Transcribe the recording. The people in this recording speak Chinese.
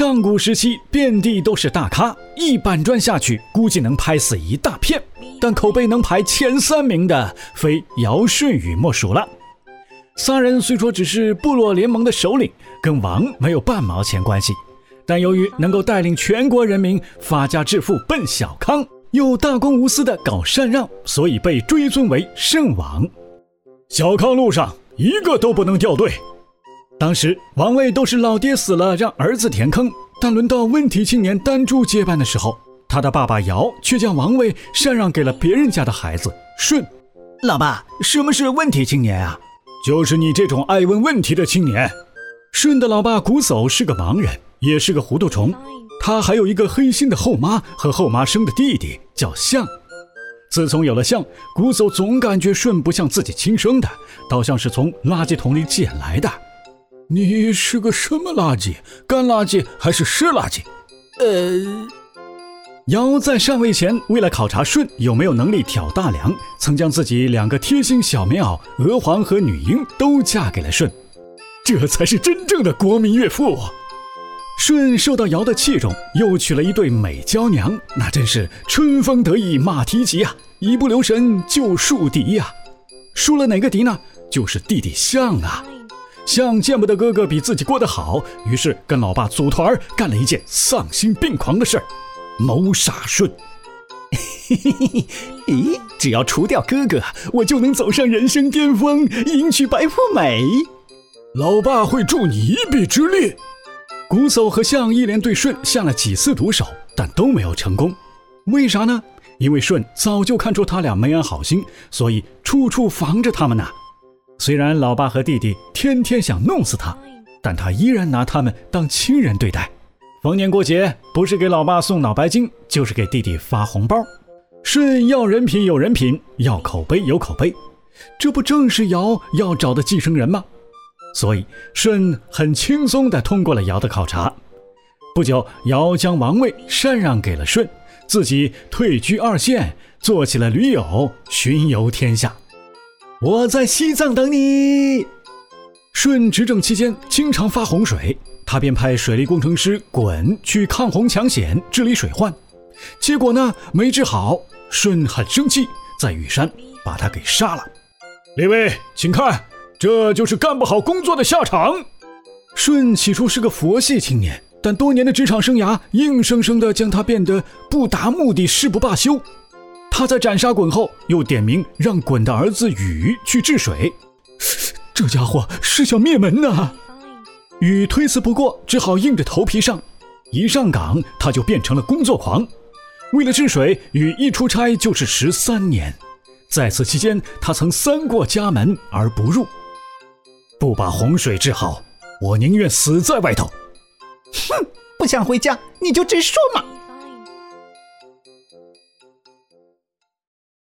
上古时期遍地都是大咖，一板砖下去估计能拍死一大片，但口碑能排前3名的非尧舜禹莫属了。仨人虽说只是部落联盟的首领，跟王没有半毛钱关系，但由于能够带领全国人民发家致富奔小康，又大公无私的搞禅让，所以被追尊为圣王。小康路上一个都不能掉队。当时王位都是老爹死了让儿子填坑，但轮到问题青年丹朱接班的时候，他的爸爸尧却将王位禅让给了别人家的孩子舜。 老爸，什么是问题青年啊？ 就是你这种爱问问题的青年。舜的老爸瞽叟是个盲人，也是个糊涂虫，他还有一个黑心的后妈和后妈生的弟弟叫象。自从有了象，瞽叟总感觉舜不像自己亲生的，倒像是从垃圾桶里捡来的。你是个什么垃圾？干垃圾还是湿垃圾？尧在上位前，为了考察舜有没有能力挑大梁，曾将自己2个贴心小棉袄娥皇和女英都嫁给了舜，这才是真正的国民岳父。舜受到尧的器重，又娶了一对美娇娘，那真是春风得意马蹄疾啊，一不留神就树敌啊。输了哪个敌呢？就是弟弟象啊。象见不得哥哥比自己过得好，于是跟老爸组团干了一件丧心病狂的事儿，谋杀舜。 咦，只要除掉哥哥，我就能走上人生巅峰，迎娶白富美。 老爸会助你一臂之力。瞽叟和象一连对舜下了几次毒手，但都没有成功。为啥呢？因为舜早就看出他俩没安好心，所以处处防着他们呢。虽然老爸和弟弟天天想弄死他，但他依然拿他们当亲人对待。逢年过节，不是给老爸送脑白金，就是给弟弟发红包。舜要人品有人品，要口碑有口碑，这不正是尧要找的继承人吗？所以舜很轻松地通过了尧的考察。不久，尧将王位禅让给了舜，自己退居2线，做起了驴友，巡游天下。我在西藏等你。舜执政期间经常发洪水，他便派水利工程师鲧去抗洪抢险，治理水患。结果呢，没治好，舜很生气，在羽山把他给杀了。列位，请看，这就是干不好工作的下场。舜起初是个佛系青年，但多年的职场生涯硬生生地将他变得不达目的誓不罢休。他在斩杀鲧后，又点名让鲧的儿子禹去治水。这家伙是想灭门啊！禹推辞不过，只好硬着头皮上。一上岗，他就变成了工作狂。为了治水，禹一出差就是13年。在此期间，他曾3过家门而不入。不把洪水治好，我宁愿死在外头。 哼，不想回家你就直说嘛。